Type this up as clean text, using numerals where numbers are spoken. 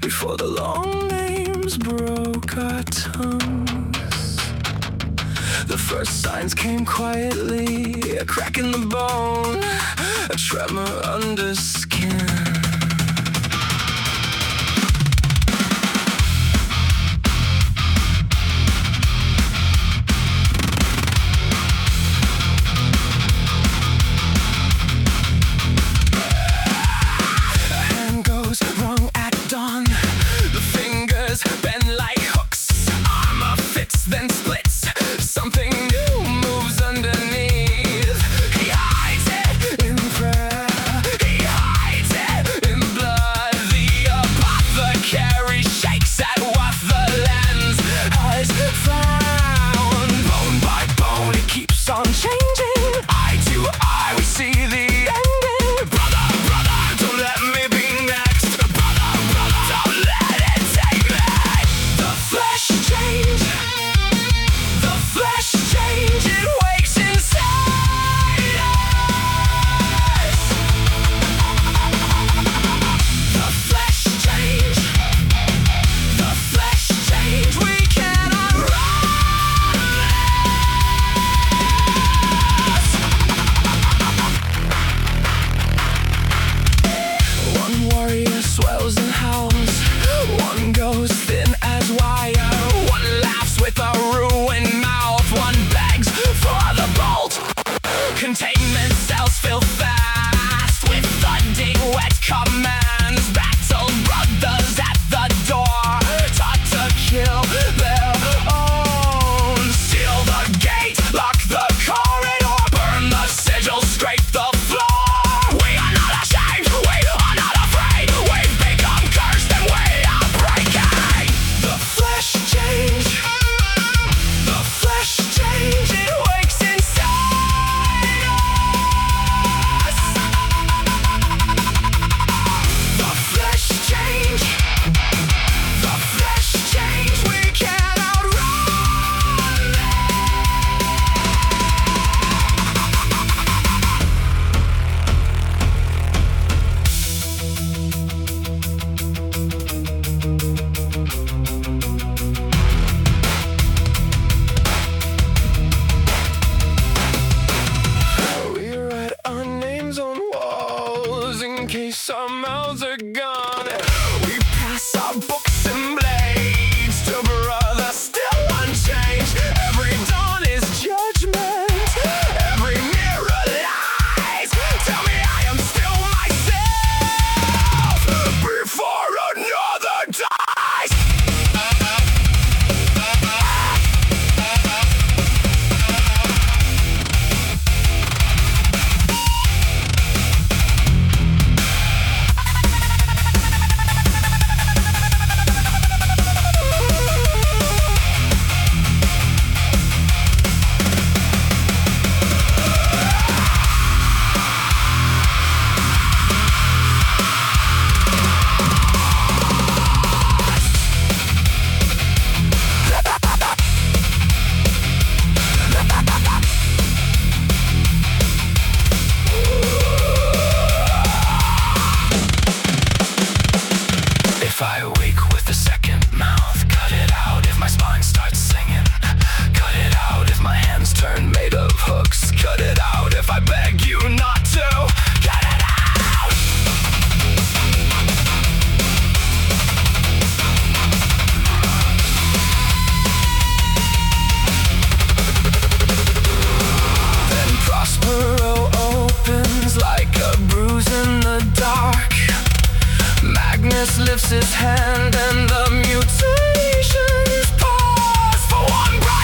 before the long names broke our tongues. The first signs came quietly, a crack in the bone, a tremor under skin. Then splits, something new moves underneath. He hides it in prayer, he hides it in blood. The apothecary shakes at what the lens has found. Bone by bone, it keeps on changing. Eye to eye, we see the ending. Brother, brother, don't let me be next. Brother, brother, don't let it take me. The flesh change. Flesh change, it wakes inside us. The flesh change, the flesh change, we cannot run this. One warrior swells and howls, one goes thin as wire, one laughs with a ruined mouth, one begs for the bolt. Containment cells fill fast with thudding wet commands. Battle brothers at the door, taught to kill their own. Seal the gate, lock the corridor, burn the sigil, scrape the floor. We are not ashamed, we are not afraid. We've become cursed and we are breaking. The flesh change. The flesh change, it wakes inside us. The flesh change, the flesh change, we can't outrun We write our names on walls in case our mouths are gone. We pass our books and blades to brothers still unchanged. Every dawn is judgment, every mirror lies. Tell me I am still myself before another dies. If I awake with the second mouth, cut it out if my spine starts singing. Cut it out if my hands turn made of hooks. Cut it out if I beg you not to. Cut it out! Then Prospero opens like a bruise in the dark. Magnus lifts his hand and the mutations pause for one breath.